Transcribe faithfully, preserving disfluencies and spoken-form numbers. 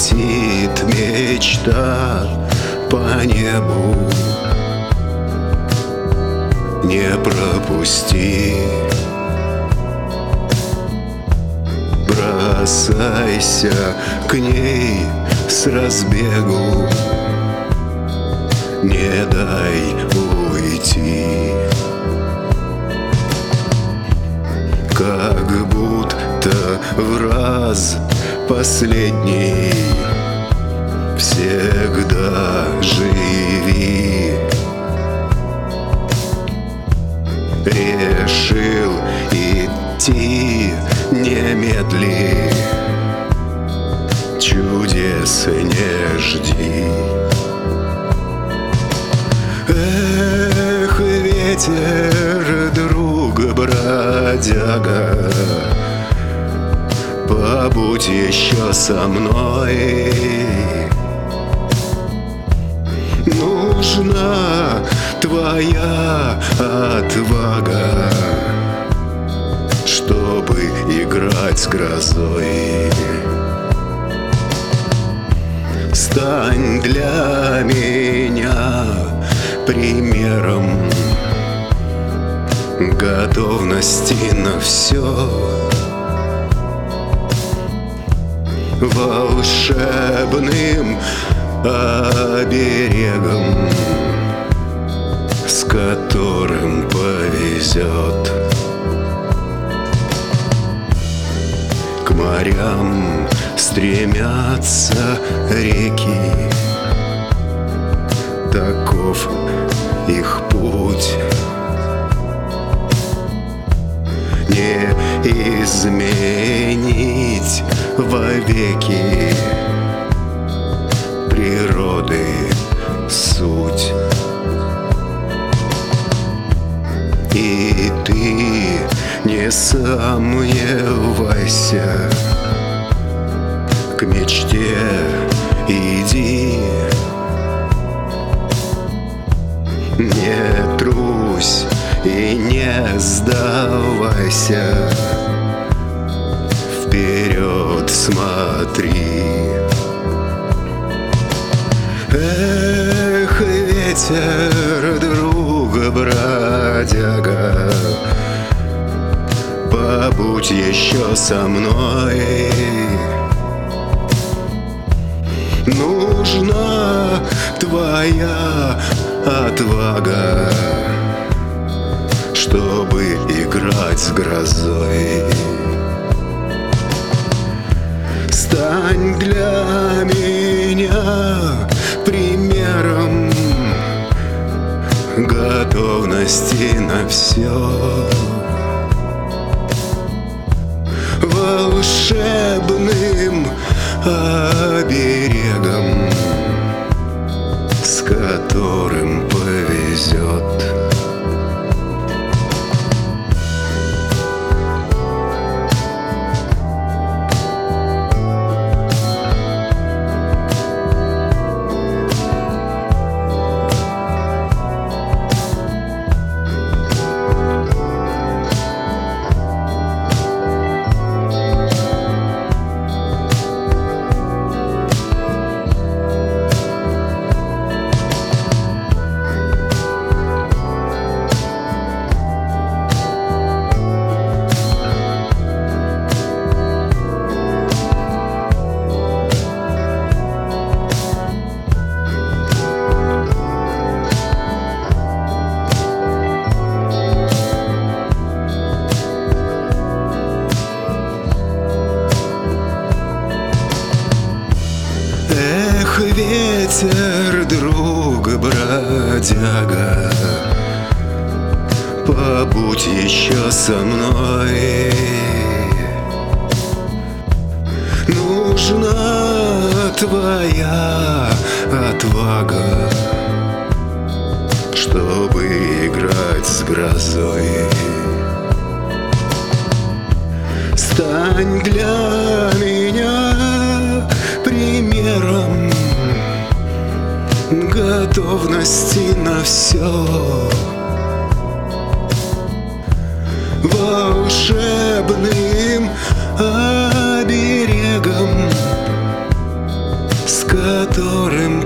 летит мечта по небу, не пропусти. Бросайся к ней с разбегу, не дай уйти. Как будто в раз последний всегда живи. Решил идти, не медли, чудес не жди. Эх, ветер, друг, бродяга, побудь еще со мной. Нужна твоя отвага, чтобы играть с грозой. Стань для меня примером готовности на все, волшебным оберегом, с которым повезет. К морям стремятся реки, таков их путь. Не изменить вовеки природы суть. И ты не сомневайся, к мечте иди. Не трусь и не сдавайся, вперед смотри. Эх, ветер, друг, бродяга, побудь еще со мной. Нужна твоя отвага, чтобы играть с грозой. Стань для меня примером готовности на все, волшебным оберегом, с которым повезет. Эх, ветер, друг, бродяга, побудь еще со мной. Нужна твоя отвага, чтобы играть с грозой. Стань для меня примером готовности на все, волшебным оберегом, которым